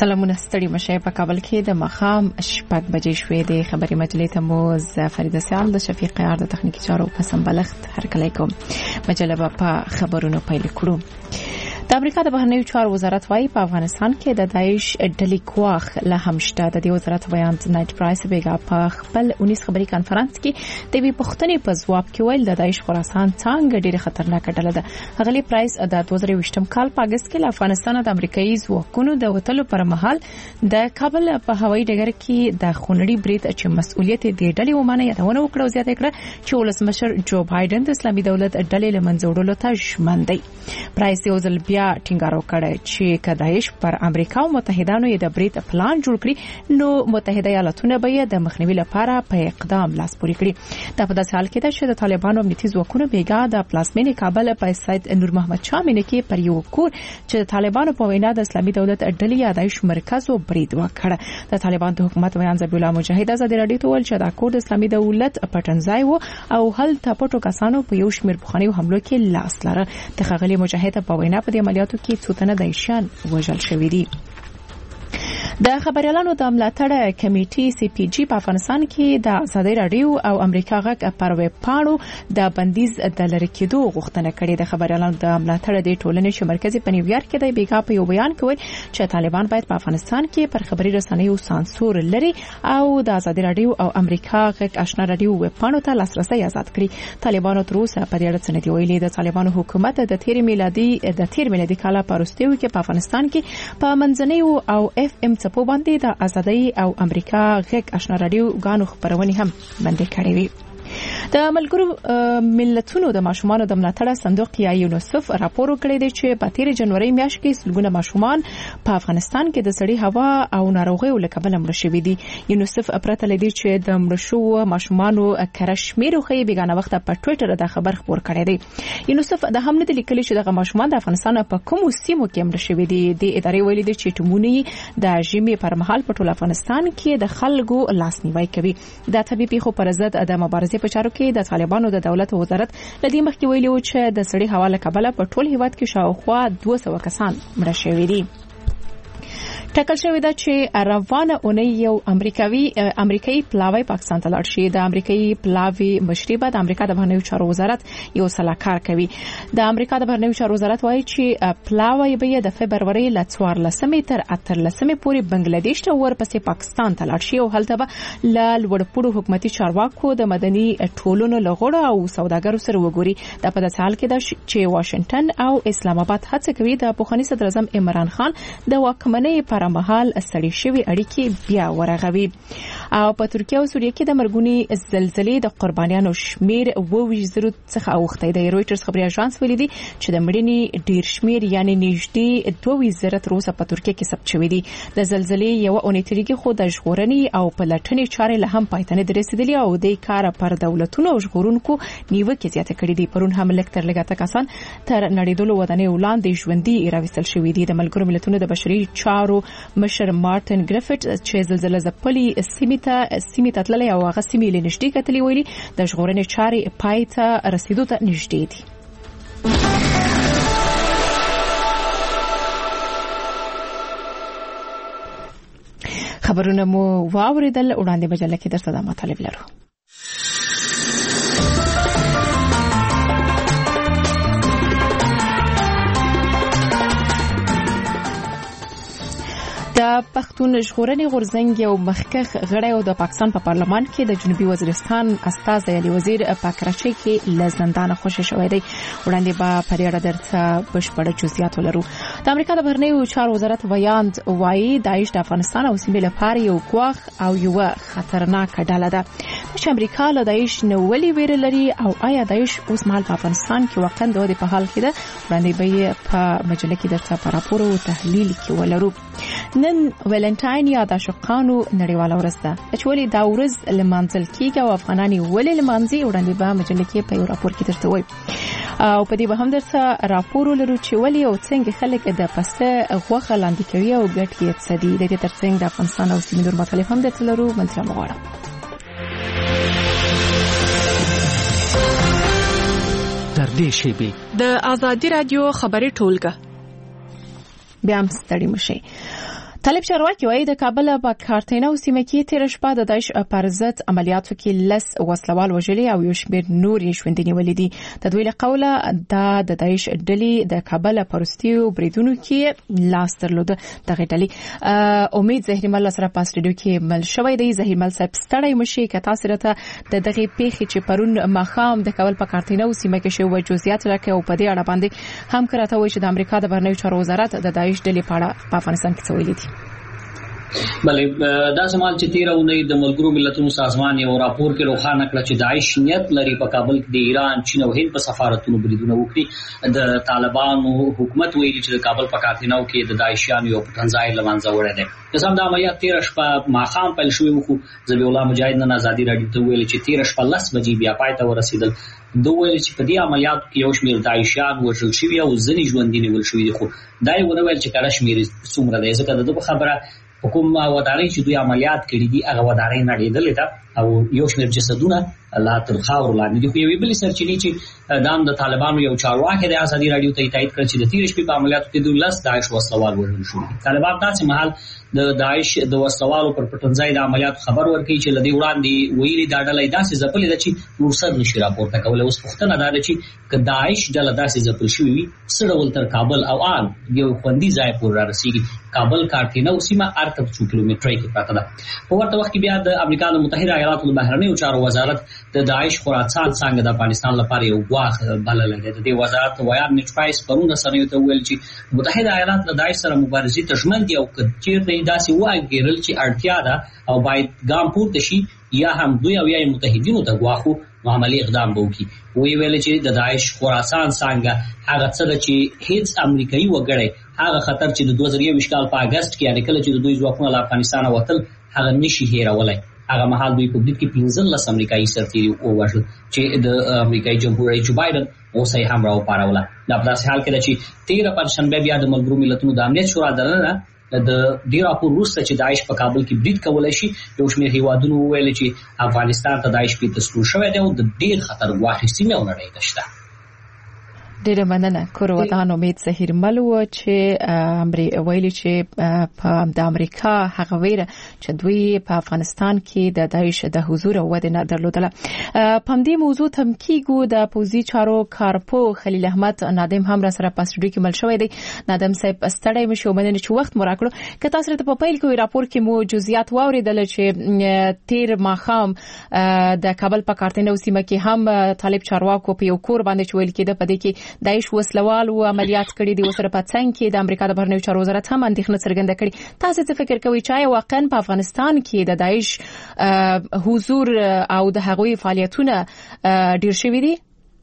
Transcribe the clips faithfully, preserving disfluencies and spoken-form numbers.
سلامونه ستړي مشه په کابل کې د مخام شپږ بجې شوې د خبري مجلې ته مو فريده سعال د شفیق یار د تخنیکی چارو په سمبلغت هرکلی کوم. مجله په خبرونو پیل کړو. د امریکا د بهرنیو چارو وزارت وايي په افغانستان کې د داعش ډلې کواخ له همشته. د دې وزارت بیان نایټ پرایس بیګا په خپل اونیس خبري کانفرنس کې د وی پښتنې په ځواب کې ویل د داعش خراسان څنګه ډېره خطرناک ډله ده. هغلی پرایس د دوه زره ویشتم کال په اگست کې له افغانستان د امریکایي ځواکونو د وټلو پر مهال د کابل په هوایي ډګر کې د خونړي برید چې مسؤلیت دې ډلې ومانه یادونه وکړه او زیاته کړه چې ولسمشر جو بایدن د اسلامي دولت ډلې لمنځه وړلو ته ژمن دی. پرایس یو ځل بیا ټینګار وکړ چې کداعش پر امریکا او متحدانو یې د برید پلان جوړ کړی نو متحده ایالاتونه به یې د مخنیوي لپاره په اقدام لاس پورې کړي. دا په داسې حال کې ده چې د طالبانو امنیتي ځواکونو بیګا د پلازمینې کابل په سید نور محمد شاه مینه کې پر یو کور چې د طالبانو په وینا د اسلامي دولت ډلې یا داعش مرکز او برید وکړ. د طالبان د حکومت بیان ذبیح الله مجاهد ازادي راډیو ته ویل چې دا کور د اسلامي دولت پټنځای وو او هل تپټو کسانو په یو شمېر بخښنیو حملو کې لاس لره. د خغلی مجاهد په وینا په دې عملیاتو کې څو تنه دایشان وژل شوي دي. د خبريالانو د ملاتړ کمیټې سی پی جی په افغانستان کې د ازادي راډیو او امریکا غږ پر ویب پاڼو د بندیز د لری کېدو غوښتنه کړې. د خبريالانو د ملاتړ د ټولنې چې مرکزي په نیویارک کې د بیګا په یو بیان کې ویل چې طالبان باید په افغانستان کې پر خبري رسنیو سانسور لري او د ازادي راډیو او امریکا غږ آشنا راډیو ویب پاڼو ته لاسرسي آزاد کړي. طالبانو تر اوسه په دې اړه څه نه دی ویلي. د طالبانو حکومت د تیر میلادي د تیر میلادي کال په وروستیو کې په افغانستان کې په منځنیو او اف ام په باندې د ازادي او امریکا غږ آشنا راډیو غانو خبرونه هم باندې کړې وي. د ملګرو ملتونو د ماشومانو د ملاتړ صندوق یا یونیسف راپور کړی دی چې په تیر جنوري میاشت کې سلګونه ماشومان په افغانستان کې د سړي هوا او ناروغیو له کبله مړ شوي دي. یونیسف پرته لدی چې د مړ شوو ماشومانو کرشمیر خو یې بیگانه وخت په ټوئیټر د خبر خبر کړی دی. یونیسف د هم نه لیکلي چې د ماشومان د افغانستان په کوم سیمو کې مړ شوي دي. د ادارې ویلي دي چې ټمونی د ژمي پر مهال په ټول افغانستان کې د خلکو لاسنیوي کوي. د طبيبي خو پر ضد د مبارزې په چارو کې د طالبانو د دولت وزارت لدی مخکې ویلي و چې د سړي حواله کبله په ټول هیواد کې شاوخوا دوه سوه کسان مړه شوي دي. ټاکل شوی دا چې روانه اونۍ یو امریکایي امریکایي پلاوی پاکستان ته لاړ شي. د امریکایي پلاوی مشري بعد امریکا د بهرنیو چارو وزارت یو سلاکار کوي. د امریکا د بهرنیو چارو وزارت وایي چې پلاوی به د فبرवरी ل څوارلسمې تر اتلسمې پورې بنگلاديش ته ورپسې پاکستان ته لاړ شي او هلته به ل لوړپوړو حکومتي چارواکو د مدني ټولنو لغړو او سوداګرو سره وګوري. د په داسې حال کې ده چې واشنگټن او اسلام آباد هڅه کوي د پوخني صدر اعظم عمران خان د واکمنۍ پر مهال سړي شوی اړیکې بیا ورغوي. او په ترکیه او سوریه کې د مرګونی زلزلې د قربانیانو شمیر اووه زره څخه اوخته دی. رويټرز خبري اژانس ویلي دی چې د مړینې ډیر شمیر یعنی نږدې دوه زره تر اوسه په ترکیه کې ثبت شوی دی. د زلزلې یو اونۍ تریږي خو د ژغورنې او پلټنې چارې له هم پایتنه درسیدلې او د کار پر دولتونو او ژغورونکو نیوکه زیاته کړې دي. پرون هم لکټر لګاته کسان تر نړیدلو ودانې وړاندې ژوندۍ راوستل شوی دي. د ملګرو ملتونو د بشري چارو مشر مارټن ګریفټ چې زلزلې ځپلې سیمه سیمه تطللې او هغه سیمه لنشتي کتلې ویلي د ژغورنې چارې پای ته رسیدو ته نږدې دي. خبرونه مو واوریدل. وړاندې مجله کې درته د مطالب لرو. د پښتون ژغورنې غورځنګ یو مخکښ غړی او د پاکستان په پا پارلمان کې د جنوبي وزیرستان استازی علي وزیر په کراچۍ کې له زندان خوشی شوی دی. وړاندې به په دې اړه درته بشپړ جزئیات ولرو. د امریکا د بهرنیو چارو وزارت ویاند وایي داعش د افغانستان او سیمې لپاره یو ګواښ او یو خطرناک ډله ده. چې امریکا له داعش نه ولې ویره لري او آیا داعش اوس مهال په افغانستان کې واقعا د ودې په حال کې ده. وړاندې به په مجله کې درته په راپور او تحلیل کې ولرو. نن ولنټاین یا د عاشقانو نړیواله ورځ ده چې ولې دا ورځ لمانځل کیږي او افغانان ولې لمانځي. وړاندې به مجله کې په یو راپور کې درته وایي او په دې به هم درته راپور ولرو چې ولې او څنګه خلک د پسته غوښه لاندې کوي او ګټ یې څه دي. د دې ترڅنګ د افغانستان او سیمې نور مختلف هم درته لرو. منځه مغواړم تر دې شیبې د ازادي رادیو خبري ټولګه بیا هم ستړي مشي. طالب چارواکي وايي د کابل په کارتینو سیمه کې تیر شپه د داعش پر ضد عملیاتو کې لس وسلوال وژلي او یو شمېر نور یې ژوندي نیولي دي. د دوی له قوله دا د داعش ډلې د کابل پرستیو بریدونو کې لاس درلود. دغه ډلې امید زهرمل سره په سټډیو کې مل شوی دی. زهرمل صاحب ستړی مشي که تاسو راته د دغه پیښې چې پرون مخام د کابل په کارتینو سیمه کې شو وجوزیات راکې او په دې اړه باندې هم کراته وایي چې د امریکا د بهرنیو چارو وزارت د داعش ډلې په اړه په افغانستان کې څه ویلي دي. بلې دا زمال چې تیر اونۍ د ملګرو ملتونو سازمان یو راپور کې روښانه کړ چې داعش نیت لري په کابل کې د ایران، چین او هند په سفارتونو بریدونه وکړي. د طالبانو حکومت ویلي چې د کابل په کارتینو کې د داعشیانو یو پټنځای لمنځه وړی دی. قسم د عملیات تیر شپه ماښام پیل شوی وو. ذبیح الله مجاهد نن ازادي راډیو ته ویل چې تیر شپه لس بجې بیا پای ته ورسېدل. دوی ویل چې په دې عملیاتو کې یو شمېر داعشیان وژل شوي او ځینې ژوندي نیول شوي دي، خو دا یې ونه ویل چې کله شمېر څومره دی، ځکه د ده په خبره حکومت ودانۍ چې دوی عملیات کړي دي هغه ودانۍ نړېدلې ده او یو شمېر جسدونه لا تر خاورو لاندې دي. خو یوې بلې سرچینې چې دا د طالبانو یو چارواکی د ازادي راډیو ته تایید کړ چې د تېرې شپې په عملیاتو کې دوی لس داعش وسلوال وژل شوي دي. طالبان داسې مهال د داعش د وسلوالو پر پټنځای د عملیاتو خبر ورکوي چې له دې وړاندې ویلي دا ډله یې داسې ځپلې ده چې نور سر نشي راپورته کولی. اوس پوښتنه دا ده چې که داعش ډله داسې ځپل شوې وي څه ډول تر کابل او آن یو خوندي ځای پورې رارسېږي. کابل کارتینو سیمه ارته څو کیلومترۍ کې پرته ده. په ورته وخت کې بیا د امریکا د متحده ایالاتو د بهرنیو چارو وزارت د داعش خراسان څنګه د افغانستان لپاره یو غواخ بللی دی. د دې وزارت ویان نیټ پرایس پرون رسنیو ته ویل چې متحده ایالات د داعش سره مبارزې ته ژمن دي او که چېرته داسې وانګېرل چې اړتیا ده او باید ګام پورته شي یا هم دوی او یا متحدینو ته غواخو نو عملی اقدام به وکړي. وی ویل چې د داعش خراسان څنګه هغه څه ده چې هیڅ امریکایي وګړی هغه خطر چې د دوه زره یو کال په اگست کې یعنې کله چې د دوی ځواکونه له افغانستانه وتل هغه نشي هېرولی. هغه مهال دوی په برید کې پنځلس امریکایي سرتیري ووژل چې د امریکایي جمهور رئیس جو بایدن اوس یې هم راوپاروله. دا په داسې حال کې ده چې تېره پنجشنبه بیا د ملګرو ملتونو د امنیت شورا دننه د دې راپور وروسته چې داعش په کابل کې برید کولی شي یو شمېر هیوادونو وویل چې افغانستان ته داعش په تسلیم شوی دی او د ډېر خطر ګواښ سیمې او نړۍ ته شته. ډېره مننه. کروطان امید زهرمل و چې امري ویلي چې په د امریکا هغه ویره چې دوی په افغانستان کې د داعش د حضور او ود نه درلودله. په دې موضوع تم کېګو د پوزي چارو کارپو خلیل احمد نادم هم را سره په سټډیو کې مل شوی دی. نادم صاحب ستړی مشو مننه چې وخت مو راکړو. که تاسو ته په پیل کې راپور کې مو جزئیات واوریدل چې تیر ماخام د کابل په کارتینو سیمه کې هم طالب چارواکو په یو کور باندې چویل کېده، په دې کې داعش وسلوال او عملیات کړي دي. وسره په څنګ کې د امریکا د بهرنیو چارو وزارت هم اندېښنه څرګنده کړې. تاسو څه فکر کوئ چې واقعا په افغانستان کې د داعش حضور او د هغوی فعالیتونه ډیر شوي دي؟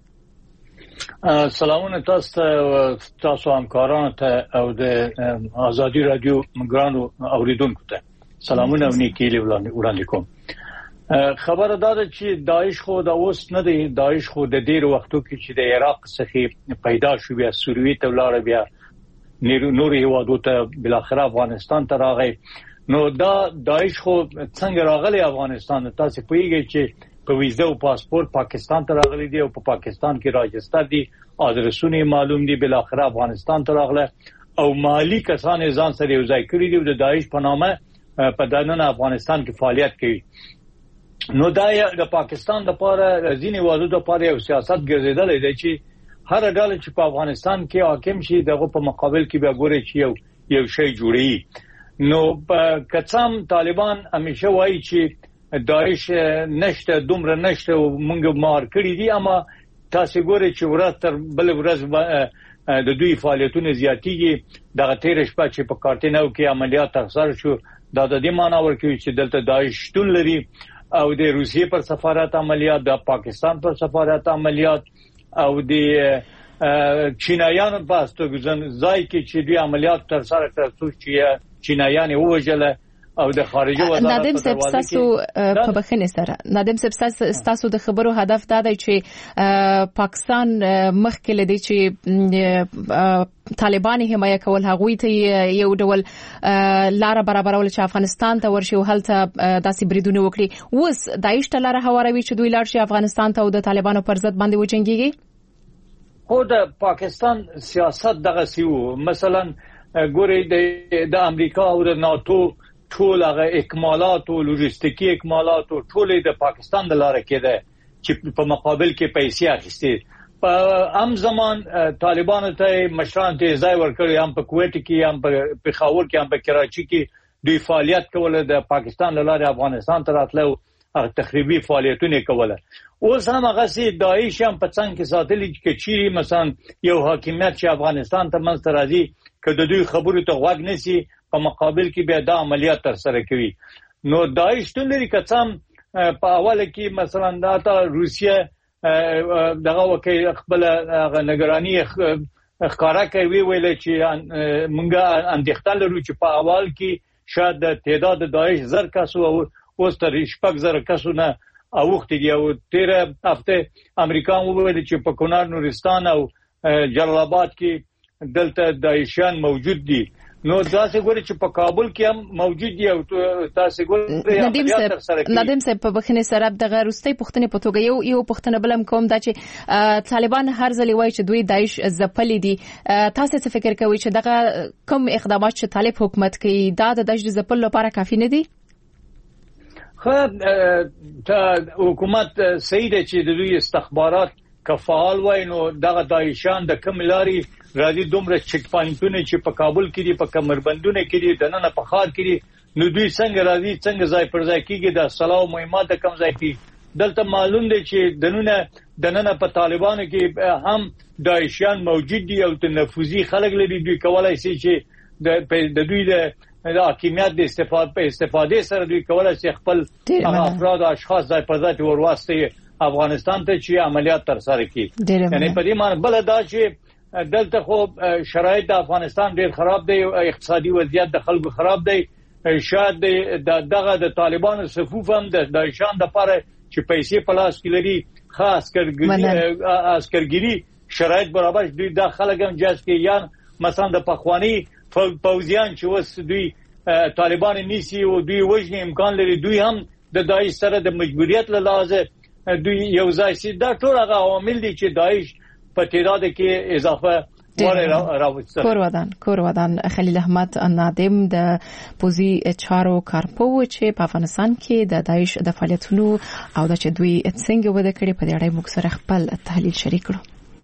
سلامونه تاسو ته، تاسو همکارانو ته او د ازادي رادیو ګرانو اوریدونکو ته سلامونه او نیکی وړاندې کوم. خبره دا ده چې داعش خو د اوس نه دی. داعش خو د ډیر وختو کې چې د عراق څخه پیدا شو بیا سوریې ته ولاړ، بیا نور هیوادو ته، بلاخره افغانستان ته راغی. نو دا داعش خو څنګه راغلی افغانستان؟ تاسو پوهیږئ چې په ویزه او پاسپورت پاکستان ته راغلی دی او په پا پاکستان کې راجستر دي، ادرسونه معلوم دي، بلاخره افغانستان ته راغله او مالی کسان ځان سره یو ځای کړی دي د داعش په نامه په دننه افغانستان کې فعالیت کوي. نو دا د پاکستان لپاره ځینې وادو لپاره یو سیاست ګرځیدلی دی چې هر ډله چې په افغانستان کې حاکم شي دغه په مقابل کې بیا ګوري چې یو یو شی جوړي. نو کڅام طالبان همیشه وایي چې داعش نشته، دومره نشته او موږ مار کړی دي، اما تاسو ګورئ چې ورځ تر بل ورځ د دوی فعالیتونه زیاتېږي. دغه تیر شپه چې په کارتینو کې عملیات ترسره شو دا د دې معنی ورکوي چې دلته داعش شتون لري او د روسیې پر سفارت عملیات، د پاکستان پر سفارت عملیات او د چینایانو په استوګن ځای کې چې دوی عملیات تر سره کړل چې چینایان ووژل او د خارجه وزارت نادم صاحب تاسو په بخښنې سره نادم صاحب تاسو د خبرو هدف دا دی چې پاکستان مخکې لدی چې طالبان حمایه کول هغوی ته یو ډول لار برابرول چې افغانستان ته ورشي او هلته داسې بریدونه وکړي. اوس داعش ته لار هواروي چې دوی لاړ شي افغانستان ته او د طالبانو پر ضد باندې وجنګيږي. خو د پاکستان سیاست دغه سیو مثلا ګوري د امریکا او د ناتو ټول هغه اکمالات او لوجستیکي اکمالات او ټول د پاکستان د لارې کېده چې په مقابل کې پیسې اخیستي. په ام زمان طالبانو ته مشران ته ځای ورکړي، هم په کویت کې، هم په پېښور کې، هم په کراچي کې دوی فعالیت کوله، د پاکستان له لارې افغانستان ته راتلو، هغه تخریبي فعالیتونه کوله. اوس هم هغه سي داعش هم په څنګه کې ساتلي چې چیرې مثلا یو حاکمیت چې افغانستان ته منځ ته راځي که د دوی خبرو ته غوږ نشي، په مقابل کې بیا دا عملیات تر سره کوي. نو داعش ټول لري که څه په اوله کې مثلا دا ته روسیه دغه وکي خپل نگرانی ښکارا کوي، ویل چې مونږه اندېښنه لرو چې په اول کې شاید د تعداد داعش زر کسو او اوس تر شپږ زره کسو نه اوختي دي. او تیره هفته امریکا وویل چې په کنړ، نورستان او جلال آباد کې دلته داعشیان موجود دي. نو تاسو ګورئ چې په کابل کې هم موجود دي او تاسو ګورئ ندیم صاحب ندیم صاحب په بخنه سره د غروستۍ پښتنې په توګه یو یو پښتنه بلم کوم دا چې طالبان هر ځلې وایي چې دوی داعش ځپلې دي. تاسو څه فکر کوئ چې دغه کوم اقدامات چې طالب حکومت کوي دا د داعش ځپلو لپاره کافي نه دي؟ خو ته حکومت صحیح ده چې د دوی استخبارات کفال وای، نو دغه داعشان د کوم لاري راځي دومره چک پاینټونه چې په کابل کې دي، په کمربندونه کې دي، د نن په خار کې دي، نو دوی څنګه راځي، څنګه ځای پر ځای کېږي، د سلاو مهمات د کم ځای کې دلته معلوم دي چې دنونه د نن په طالبانو کې هم داعشیان موجود دي او تنفوذي خلک لري. دوی کولای شي چې د دوی د د حکومت د استفاده په استفاده سره دوی کولای شي خپل افراد او اشخاص ځای پر ځای ورواستي افغانستان ته چې عملیات تر سره کړي. یعنی په دې معنی بل دا چې دلته خو شرایط د افغانستان ډیر خراب دی، اقتصادي وضعیت د خلکو خراب دی. شاید دغه د طالبانو صفوف هم د داعشان د لپاره چې پیسې په لاس کې لري خاص کرګری عسکرګری شرایط برابر دوی د خلک هم جذب کوي. یا مثلا د پخوانی پوځیان چې وس دوی طالبان نیسی او دوی وجنی امکان لري، دوی هم د داعش سره د مجبوریت له لحاظه دوی یو ځای سي. دا ټول هغه عوامل دي چې داعش په تعداد کې اضافه راوستل. کورودان کورودان خلیل احمد نادم د پوزي چارو کارپو چې په افغانستان کې د داعش د فعالیتونو او د چې دوی څنګه وده کړي په دې اړه موږ سره خپل تحلیل شریک کړو.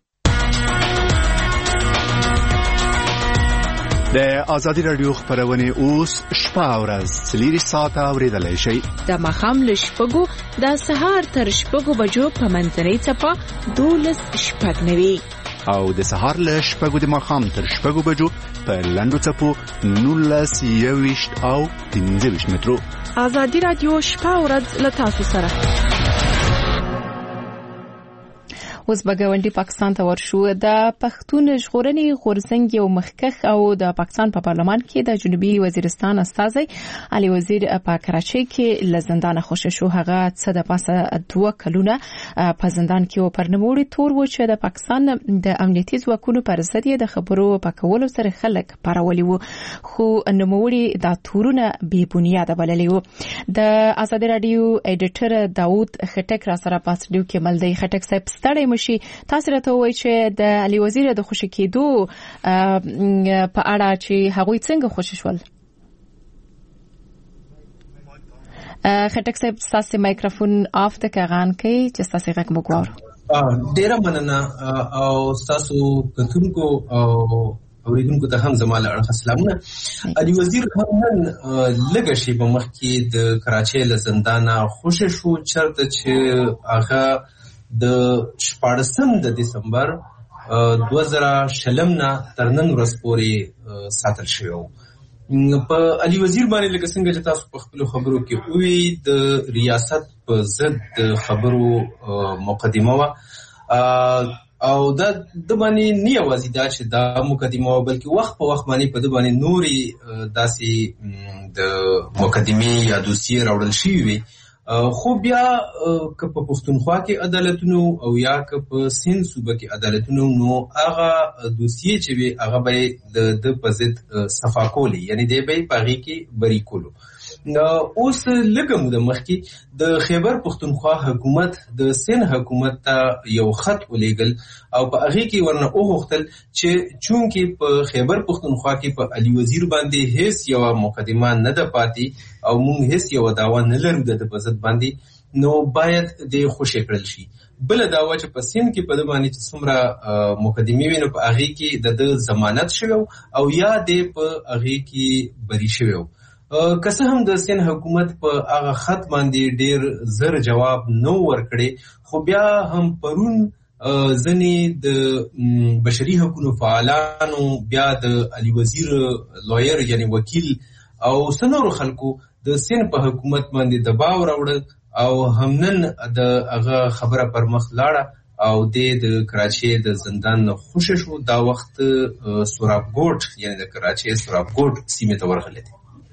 د آزادي رادیو خبرونه اوس شپه او ورځ څلور ساعته اوریدلای شئ. د ماښام ل شپږو د سهار تر شپږو بجو په منځنۍ څپه دولس شپږ نوي او د سهار ل شپږو د ماښام تر شپږو بجو په لنډو څپو نولس یويشت او پنځه ویشت مترو. آزادي رادیو شپه او ورځ له تاسو سره. اوس بګاونډي پاکستان ته ورشو. د پښتون ژغورنې غورځنګ یو مخکخ او د پاکستان په پارلمان کې د جنوبي وزیرستان استازی علي وزیر په کراچۍ کې لزندان خوشی شو. هغه څه د پاسه دوه کلونه په زندان کې و پر نموړي تور و چې د پاکستان د امنیتي ځواکونو پر ضد د خبرو پکولو سره خلک پارولي وو، خو نموړي دا تورونه بې بنیاده بللي وو. د آزادي رادیو ایډیټر داوود خټک را سره پاسډیو کې ملدی خټک صاحب ستړی شي. تاسو راته وایي چې د علي وزیر د خوشی کېدو په اړه چې هغوی څنګه خوشی شول؟ خټک صاحب تاسو مایکروفون آف ته کاغان کوي چې تاسو غږ مو ګورو. ډیره مننه او تاسو کتونکو او اوریدونکو ته هم زموږ اړه سلامونه. علي وزیر هم لږه شی په مخ کې د کراچۍ له زندانه خوشی شو چرته چې هغه د شپاړسم د دسمبر دوه زره شلم نه تر نن ورځ پورې ساتل شوی و. په علي وزیر باندې لکه څنګه چې تاسو په خپل خبرو کې وی د ریاست په ضد خبرو مقدمه و او دا د باندې نه یوازې دا چې دا مقدمه و بلکې وخت په وخت باندې په د باندې نوري داسې د مقدمه یا دوسیه راوړل شوی وي. خو بیا که په پښتونخوا کې عدالتونو او یا که په سین صوبه کې عدالتونو نو هغه دوسیه چې وي هغه به د د په ضد صفا کولی، یعنی دی به پاغي کې بری کولو. اوس لږه موده مخکې د خیبر پختونخوا حکومت د سند حکومت ته یو خط ولېږل او په هغې کې ورنه وغوښتل چې چونکې په خیبر پختونخوا کې په علي وزیر باندې هیڅ یوه مقدمه نه ده پاتې او موږ هیڅ یوه دعوه نه لرو د ده په ضد باندې، نو باید د خوشې کړل شي. بله دعوه چې په سند کې په ده باندې چې څومره مقدمې وي نو په هغې کې د ده ضمانت شوی او یا دی په هغې کې بری شوی. که څه هم د سند حکومت په هغه خط باندې ډیر زر جواب نو ورکړي، خو بیا هم پرون ځنې د بشري حقوقو فعالانو بیا د علي وزیر لویر یعنی وکیل او څنورو خلکو د سند په حکومت باندې دباو راوړل او همنن د هغه خبره پر مخ لاړه او د کراچۍ د زندان نه خوشی شو. دا وخت سوراب ګوټ یعنی د کراچۍ سوراب ګوټ سیمې ته ورغلی دی.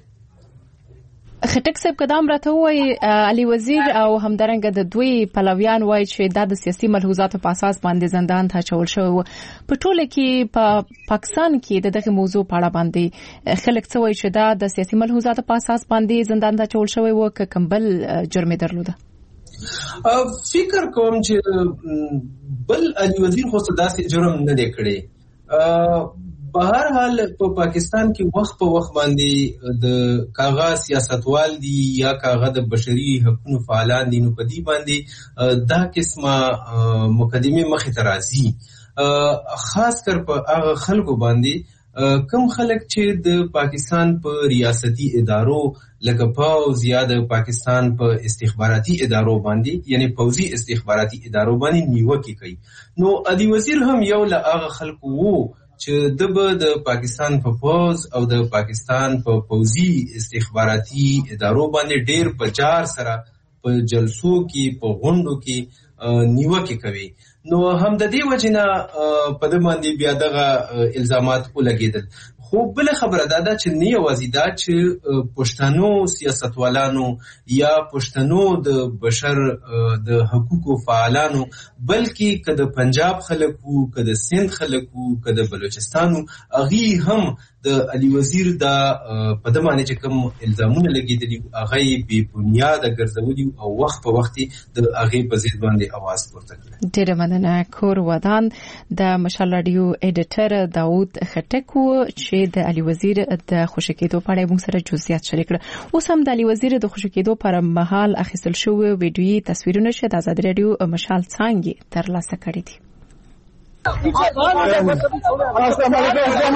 خټک صاحب قدام راته وایي علي وزیر او همدارنګه د دوی پلویان وایي چې دا د سیاسي ملحوظاتو په اساس باندې زندان ته اچول شوی و. په ټوله کې په پا پاکستان کې د دغه موضوع په اړه باندې خلک څه وایي چې دا د سیاسي ملحوظاتو په اساس باندې زندان ته اچول شوی و که کوم بل جرم درلوده؟ فکر کوم چې بل علي وزیر خو داسې جرم نه دی کړی. په هر حال په پاکستان کې وخت په وخت باندې د کاغه سیاستوال دي یا کاغه د بشري حقوقو فعالان دي، نو په دې باندې دا قسمه مقدمه مخې ته راځي، خاص کر په هغه خلکو باندې کم خلک چې د پاکستان په ریاستي ادارو لکه پوز یا د پاکستان په استخباراتي ادارو باندې یعنی پوزي استخباراتي ادارو باندې نیوکه کوي. نو علي وزیر هم یو له هغه خلکو وو چې د به د پاکستان په پوز او د پاکستان په پوزي استخباراتي ادارو باندې ډیر په جار سره په جلسو کې په غونډو کې نیوکه کوي. نو هم د دې وجنه په دې باندې بیا دغه الزامات ولګیدل. خو بل خبره دا ده چې نه یوازې دا چې پښتنو سیاستوالانو یا پښتنو د بشر د حقوقو فعالانو بلکې که د پنجاب خلکو، که د سند خلکو، که د بلوچستانو، هغوی هم د علي وزیر دا په ده باندې چې کوم الزامونه لګېدلي هغه یې بې بنیاده ګرځولي او وخت په وخت د هغې په ضد باندې اواز پورته کړی. ډېره مننه. کور ودان د مشال راډیو ایډیټر داود خټک و چې د علي وزیر د خوشی کېدو په اړه موږ سره جزئیات شریک کړل. اوس هم د علي وزیر د خوشی کېدو پر مهال اخیستل شوي ویډیويي تصویرونه چې د ازادي راډیو مشال څانګې ترلاسه کړي دي. السلام علیکم. السلام علیکم.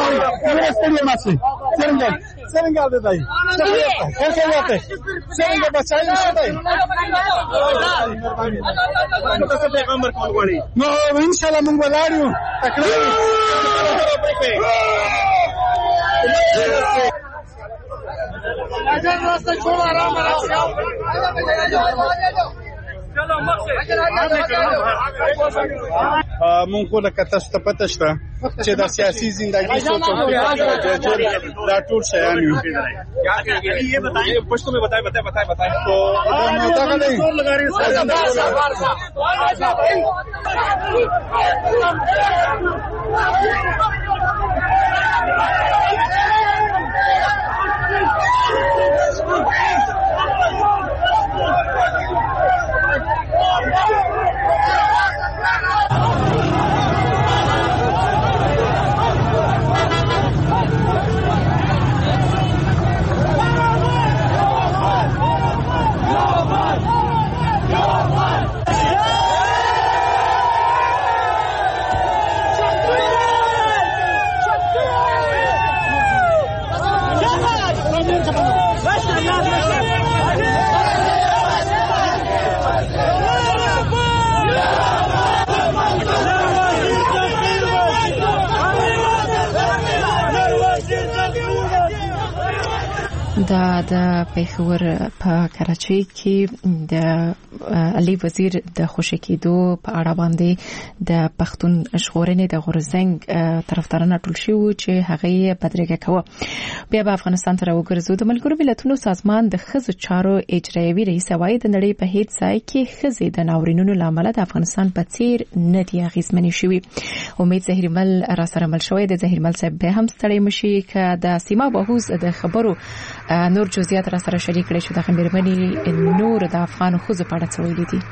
څنګه څنګه ده دای؟ څنګه یاته؟ څنګه بچای شته؟ تاسو پیغمبر کول غواړي. نو ان شاء الله موږ ولاړو. تکلیف. اجازه راست چھوڑ آرام آرام. مونږ خو لکه تاسو ته پته شته چې د سیاسي زندگی سوچ او فکر دا ټول شیان یو. یہ بتائیں پشتو میں بتائیں بتائیں بتائیں بتائیں تو دا غلې زور لگا رہی دا د پیښور په کراچۍ کې د علي وزیر د خوشی کېدو په اړه باندې د پښتون ژغورنې د غورزنګ طرفداران ټول شو چې هغه یې بدرګه کوي. بیا په افغانستان ته راوګرځو. د ملګرو ملتونو سازمان د ښځو چارو اجرایوي رئیس وايي د نړۍ په هیڅ ځای کې ښځې د ناورینونو لامل د افغانستان په څیر نه دي اغېزمنې شوي. امید زهیرمل را سره مل شوی د زهیرمل صاحب به هم ستړی مشي ک د سیما بهوز د خبرو نور جزئیات را سره شریک کړي شو د خبرمنی نور د افغان خوځ په اړه څه ویلي دي.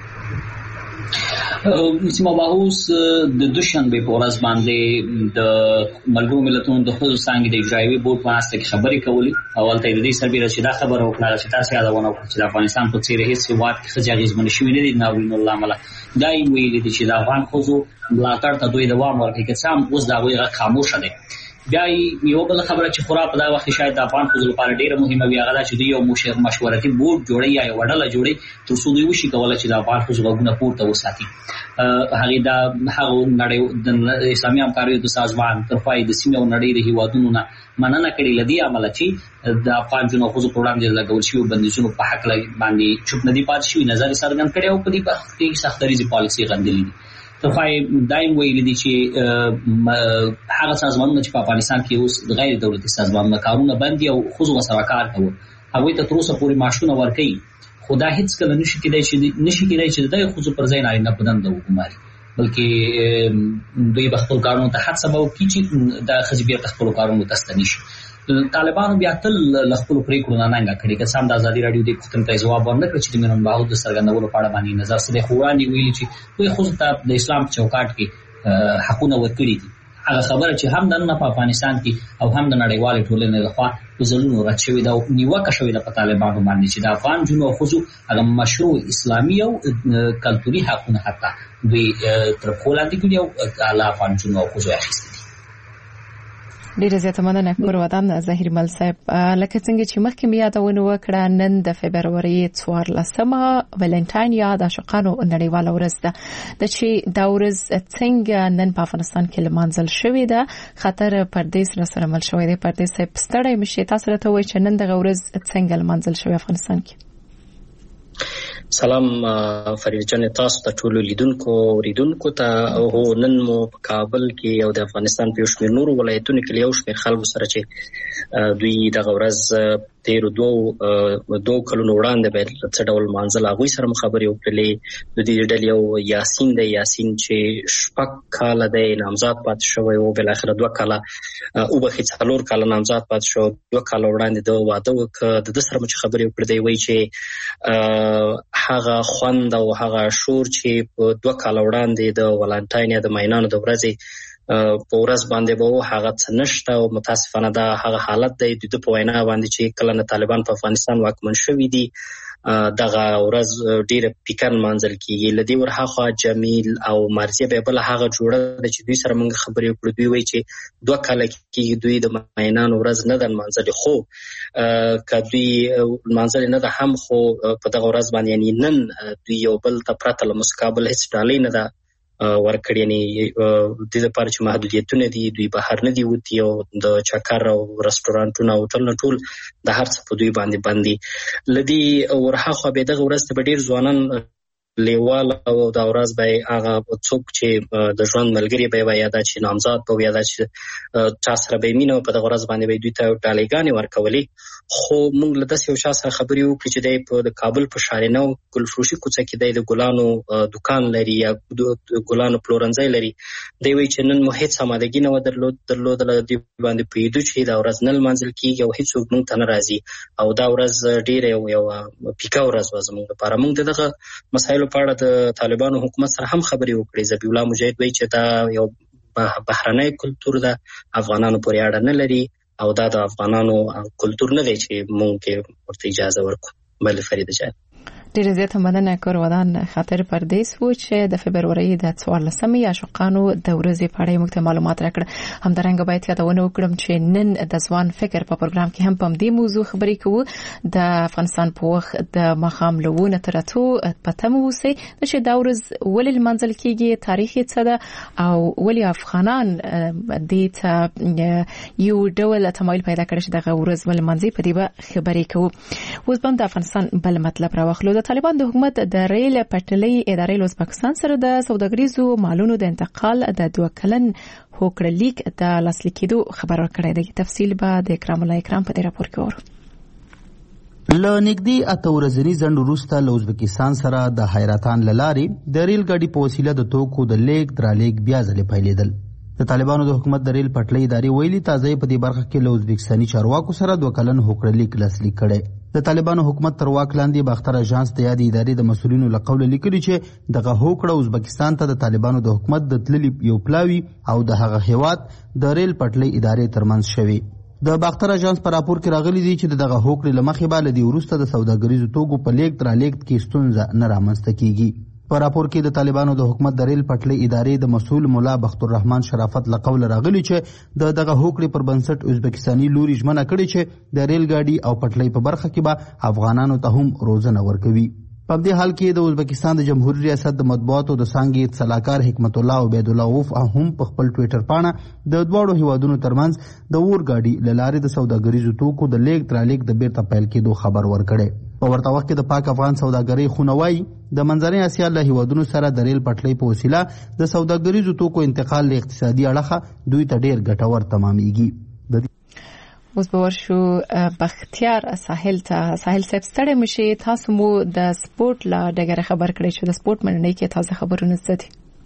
سیما بهوز د دوشنبه په ورځ باندې د ملګرو ملتونو د خصوصي څنګه د اجرایوي بورډ په واسطه کې خبرې کولې. اول ته د دې سربېره چې دا خبره وکړه چې تاسو یادونه وکړه چې د افغانستان په څیر هیڅ هیواد کې څه جاغیزمن شوی نه دي ناورین الله مله دا یې ویلي دي چې د افغان خصوصو ملاتړ ته دوی دوام ورکړي که څه هم اوس دا ویغه خاموشه دي. بیا یو بل خبره چې خورا په دا وخت شاید د افغان خصوصو لپاره ډیره مهمه وي هغه چې دوی یو مشورتي بورډ جوړي یا یو ډله جوړي تر څو دوی وشي کولای چې د افغان خصوصو غوښتنه پورته وساتي. هغه دا هغه نړۍ د اسلامي همکاریو د سازمان ترفای د سیمه او نړۍ د هیوادونو نه مننه کړې لدی عمل چې د افغان جنو خصوصو پروګرام د لګول شوی بندیزونو په حق باندې چوپ ندی پات شوی نظر څرګند کړي او په دې وخت کې سختریزي پالیسي غندلې. ترفای دایم ویل دي چې هغه سازمانونه چې په افغانستان کې اوس د غیر دولتي سازمانونو کارونه بندي او خصوصا سره کار کوي هغه ته تر اوسه پورې معاشونه ورکړي خدا هیڅ کله نشي کېدای چې نشي کېدای چې د خصوص پر ځای نه بدن د حکومت بلکې دوی په خپل کارونو ته حد سبب کی چې د خزبیت خپل کارونو ته ستنیش. طالبانو بیا تل خپل پریکړو نه ننګه کړي که سم د ازادي رادیو د پښتون ته جواب ورنکړي چې د منن باو د سرګندولو په اړه باندې نظر سره خواني ویلي چې دوی خو ته د اسلام چوکاټ کې حقونه ورکړي دي. هغه خبره چې هم د نه په افغانستان کې او هم د نړیوال ټولنې لخوا په ځلونو راچوي دا نیوکه شوې ده په طالبانو باندې چې د افغان جنو خصوصو هغه مشروع اسلامي او کلتوري حقونه حتی دوی تر کولاندې کړي او د افغان جنو خصوصو اخیستي. ډیره زیاته مننه کور ودان زهیرمل صاحب. لکه څنګه چې مخکې مې یادونه وکړه نن د فبروري څوارلسمه ولنټاین یا د عاشقانو نړیواله ورځ ده د چې دا ورځ څنګه نن په افغانستان کې لمانځل شوې ده. خطر پردیس را سره مل شوې ده. پردیس صاحب ستړی مشي تاسو راته وایي چې نن دغه ورځ څنګه لمانځل شوې افغانستان کې. سلام فرید جان تاسو ته ټول لیدونکو اوریدونکو ته او نن مو په کابل کې او د افغانستان په شمیر نورو ولایتونو کې یو شمیر خلکو سره چې دوی دغه ورځ تیر دوه دوه کلونو وړاندې به څه ډول منځل هغه سره مخابرې وکړلې. د دې ډلې یو یاسین د یاسین چې شپږ کال د نامزاد پات شوی او بل اخر دوه کال او به څلور کال نامزاد پات شو. دوه کال وړاندې د واده وکړ د سره مخ خبرې وکړې دی وایي چې هغه خوند او هغه شور چې په دوه کال وړاندې د ولنټاین د ماینانو د ورځې په ورځ باندې به هغه څه نشته او متاسفانه دا هغه حالت دی د په وینا باندې چې کله نه طالبان په افغانستان واکمن شوي دي دغه ورځ ډیره پیکن منځل کیږي. لدی ورهاخوا جمیل او مرزیه به بل هغه جوړه چې دوی سره موږ خبرې وکړو دوی وایي چې دوه کال کې دوی د ماینانو ورځ نه د منځل خو کدوی منځل نه د هم خو په دغه ورځ باندې یعنی نن دوی یو بل ته پرته له مقابل هیڅ ډالۍ نه ده ورکړي یعنی د دې لپاره چې محدودیتونه دي دوی بهر نه دی وتی او د چکر او رستورانټونو او ټول ټول د هر څه په دوی باندې باندې لدی ورهاخوا به دغه ورځ ته ډیر ځوانان لیوال او دا ورځ به هغه څوک چې د ژوند ملګری به وي یا د چې نامزاد به وي یا د چې چا سره به مينو په دغه ورځ باندې به دوی ته ډالېګانې ورکولې. خو موږ له داسې یو شخص سره خبرې وکړې چې د کابل په شارینو ګلفروشي کوڅه کې د ګلانو دکان لري یا د ګلانو پلورنځي لري. دی وایي چې نن مو هیڅ آمادګي نه درلود درلودله د باندې پیډو چې دا ورځ نن منځل کیږي او هیڅ موږ ته نه راځي او دا ورځ ډیره یو پیکا ورځ و زموږ لپاره. موږ دغه مسایل په اړه د طالبانو حکومت سره هم خبرې وکړې. ذبیح الله مجاهد وایي چې دا یو بهرنی کلتور ده افغانانو پورې اړه نه لري او دا د افغانانو کلتور نه دی چې موږ ورته اجازه ورکړو. بل فرید جان ډیره زیاته مننه کور ودان. خاطر پردیس و چې د فبروري د څوارلسمې عاشقانو د ورځې په اړه موږ ته معلومات راکړه. همدارنګه باید یادونه وکړم چې نن د ځوان فکر په پروګرام کې هم په دې موضوع خبرې کوو. د افغانستان په وخت د مخام لوونه تراتو پته مو وسی چې دا ورځ ولې منځل کېږي تاریخي څه ده او ولې افغانان دې ته یو ډول تمایل پیدا کړی چې دغه ورځ ول منځي په دې خبرې کوو. اوس بم د افغانستان بل مطلب راوخلو. طالبان د حکومت د ریل پټلۍ ادارې له پاکستان سره د سوداګریزو مالونو د انتقال د دوه کلن هوکړه لیک د لاسلیک کېدو خبر ورکړی دی. تفصیل به د اکرام الله اکرام په دې راپور کې ورو. له نږدې اته ورځني ځنډ وروسته له ازبکستان سره د حیرتان له لارې د ریل ګاډي په وسیله د توکو د لیږد رالېږد بیا ځلې پیلېدل. د طالبانو د حکومت د ریل پټلۍ ادارې ویلي تازه په دې برخه کې له ازبکستاني چارواکو سره دوه کلن هوکړه لیک لاسلیک کړی. د طالبانو حکومت تر واک لاندې باختر اژانس د یادې ادارې د مسؤلینو له قوله لیکلي چې دغه هوکړه ازبکستان ته د طالبانو د حکومت د تللي یو پلاوي او د هغه هیواد د ریل پټلۍ ادارې ترمنځ شوي. د باختر اژانس په راپور کې راغلي دي چې دغه هوکړې له مخې به له دې وروسته د سوداګریزو توکو په لیږد رالېږد کې ستونزه نه رامنځته کیږي. په راپور کې د طالبانو د حکومت د ریل پټلۍ ادارې د مسؤل ملا بختالرحمن شرافت له قوله راغلي چې د دغه هوکړې پر بنسټ ازبکستاني لوري ژمنه کړې چې د ریل ګاډي او پټلۍ په برخه کې به افغانانو ته هم روزنه ورکوي. په دې حال کې د ازبکستان د جمهوریت ریاست د مطبوعاتو د څانګې سلاکار حکمت الله عبید الله اوف هم په خپل ټویټر پاڼه د دواړو هیوادونو ترمنځ د اور ګاډي له لارې د سوداګریزو توکو د لیږد رالېږد د بیرته پیل کېدو خبر ورکړی. په ورته وخت کې د پاک افغان سوداګرۍ خونه وایي د منځنۍ اسیا له هیوادونو سره د ریل پټلۍ په وسیله د سوداګریزو توکو انتقال له اقتصادي اړخه دوی ته ډیر ګټور تمامیږي. اوس به ورشو بختیار ساحل ته. ساحل صاحب ستړی مشي، تاسو مو د سپورت لا ډګر خبر کړی چې د سپورت مننې کې تازه خبرونه څه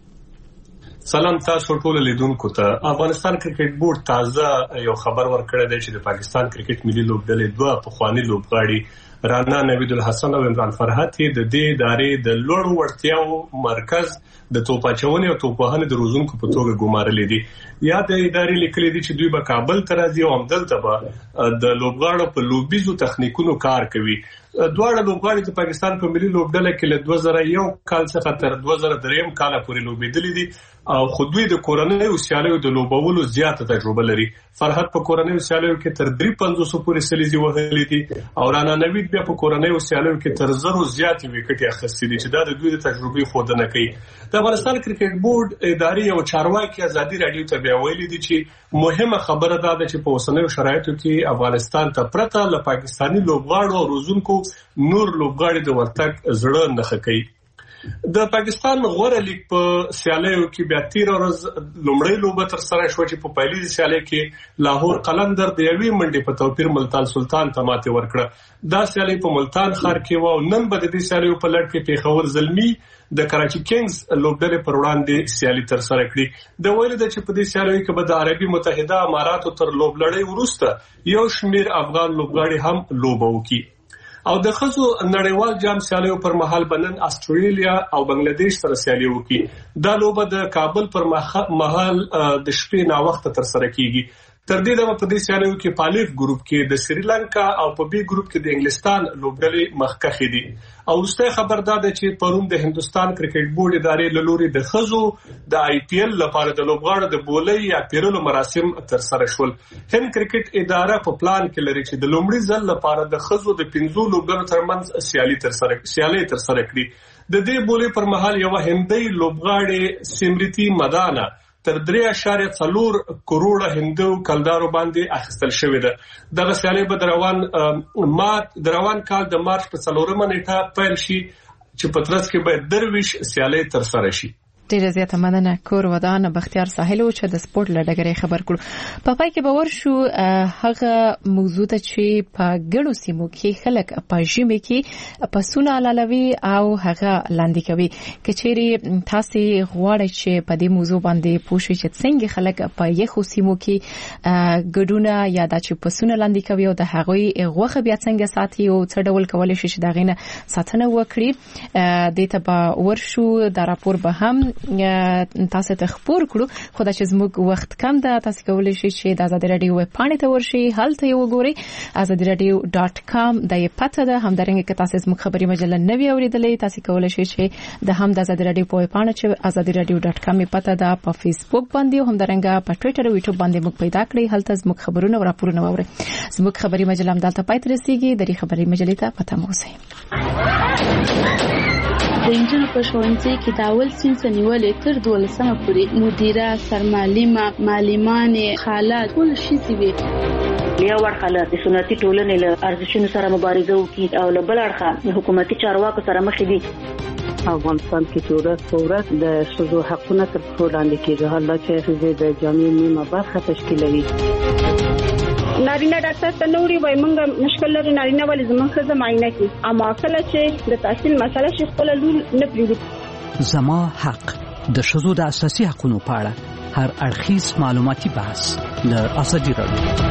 دي؟ سلام تاسو ټول لیدونکو ته. افغانستان کرکټ بورډ تازه یو خبر ورکړی دی چې د پاکستان کرکټ ملي لوبډلې دوه پخواني لوبغاړي رانا نوید الحسن او عمران فرحت د دې ادارې د لوړو وړتیاو مرکز د توپ اچونې او توپ وهنې د روزونکو په توګه ګمارلې دي. یا د ادارې لیکلي دي چې دوی به کابل ته راځي او همدلته به د لوبغاړو په لوبیزو تخنیکونو کار کوي. دواړه لوبغاړي د پاکستان په ملي لوبډله کې له دوه زره یو کال څخه تر دوه زره درې کال پورې لوبېدلي دي او خو دوی د کورنیو سیالیو د لوبولو زیاته تجربه لري. فرحت په کورنیو سیالیو کې تر درې پنځوس پورې سلیزي وهلي دي او رانا نوید بیا په کورنیو سیالیو کې تر زرو زیاتې وکټې اخیستې دي چې دا د دوی د تجربې ښودنه کوي. د افغانستان کرکټ بورډ ادارې او چارواکي ازادي راډیو ته بیا ویلي دي چې مهمه خبره دا ده چې په اوسنیو شرایطو کې افغانستان ته پرته له پاکستاني لوبغاړو او روزونکو نور لوبغاړي د ورتګ زړه نه کوي. د پاکستان غوره لیگ په سیالیو کې بیا تیر ورځ لومړی لوبه تر سره شو چې په پیلي سیالي کې لاهور قلندر د یوې منډې په توپیر ملتان سلطان ته ماتې ورکړه. دا سیالي په ملتان ښار کې و او نن به د دې سیالیو په لړ کې پیښور زلمی د کراچي کینګز لوبډلې پر وړاندې سیالي تر سره کړي. د ویل د چې په دې سیالیو کې به د عربي متحده اماراتو تر لوبلړۍ وروسته یو شمیر افغان لوبغاړي هم لوبه وکړي. او د خزو نړیوال جام سیالیو پر مهال بنن استرالیا او بنگلاديش سره سیالي وکړي. دا لوبه د کابل پر مهال د شپې نا وخت تر سره کیږي. تر دې دمه په دې سیالیو کې پالیف ګروپ کې د سریلانکا او په بي ګروپ کې د انګلستان لوبډلې مخکښې دي. او وروسته خبر ده چې پرون د هندستان کرکټ بورډ ادارې له لوري د خزو د آی پی ایل لپاره د لوبغاړو د بولۍ یا پیرلو مراسم تر سره شول. هند کرکټ اداره په پلان کې لري چې د لومړي ځل لپاره د خزو د پنځو لوبډلو ترمنځ سیالي تر سره سیالي تر سره کړي. د دې بولۍ پر مهال یو هندۍ لوبغاړي سمریتی مدانا تر درې اشاریه څلور کروڑه هندو کلدارو باندې اخیستل شوې ده. دغه سیالي به د روان مارچ د روان کال د مارچ په څلورمه نیټه پیل شي چې په ترڅ کې به درویش سیالي تر سره شي. ډیره زیاته مننه کور ودان بختیار ساحل او چې د سپورت لړګرې خبر کړو. په پای کې باور شو هغه موضوع ته چې په ګڼو سیمو کې خلک په ژمي کې پسونه علالوي او هغه لاندې کوي. کچېری تاسو غواړئ چې په دې موضوع باندې پوه شئ چې څنګه خلک په یخو سیمو کې ګډونه یا د چې پسونه لاندې کوي او د هغوی غوخه بیا څنګه ساتي او څه ډول کولای شي چې دا غینه ساتنه وکړي. د ته باور شو د راپور به هم تاسو ته خبر کړو. خدای چې زموږ وخت کم ده تاسو کولای شئ چې د آزادي رادیو ویب پاڼې ته ورشئ هلته یو وګورئ آزادي رادیو ډاټ کام د یې پته ده. همدارنګه که تاسو زموږ خبري مجله نوي اوریدلې تاسو کولای شئ چې د هم د آزادي رادیو په ویب پاڼه چې آزادي رادیو ډاټ کام یې پته ده په فیسبوک باندې همدارنګه په ټوئیټر او یوټیوب باندې موږ پیدا کړئ. هلته زموږ خبرونه او راپورونه واورئ. زموږ خبري مجله هم دلته پاتې رسیږي. د دې خبري مجلې ته پته مو اوسئ. د انجن په ښوونځي کې د اول صنف نیولې تر دولسمه پورې مدیره سرمعلمه معلمانې خاله ټول شي وي. یو ورخه د سنتي ټولنې له ارزښتونو سره مبارزه وکړي او له بل اړخه حکومتي چارواکو سره مخ دي. افغانستان کې ورځ په ورځ د ښځو حقونه تر پښو لاندې کېږي. حالات چې ښځې د جامعې نیمه برخه تشکیلوي. نارینه ډاکټر ته نوري وای مونږه مشکل لري نارینه ولې زموږ ښځه معاینه کوي اما کله چې د تحصیل مسله شي خپل لور نه پریږدي. زما حق د ښځو د اساسي حقوقو په اړه هر اړخیز معلوماتي بحث د ازادي رادیو